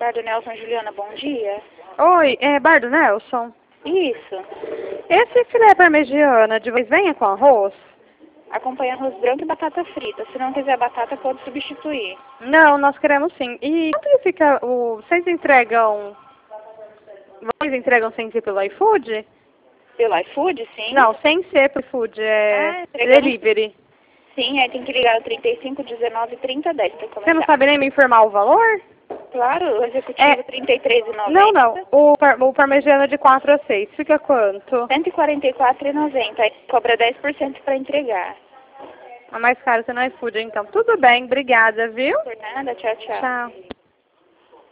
Bar do Nelson, Juliana, bom dia. Oi, é Bar do Nelson? Isso. Esse filé parmegiana de vocês venha com arroz? Acompanha arroz branco e batata frita. Se não quiser batata, pode substituir. Não, nós queremos sim. E quanto que fica o... Vocês entregam sem ser pelo iFood? Pelo iFood, sim? Não, sem ser pelo iFood, é delivery. Sim, aí tem que ligar o 35 19 30 10 para começar. Você não sabe nem me informar o valor? Claro, o executivo 33,90. Não. O parmegiana de 4 a 6, fica quanto? 144,90. Aí cobra 10% para entregar. É mais caro que no iFood, então. Tudo bem, obrigada, viu? Por nada, tchau, tchau. Tchau.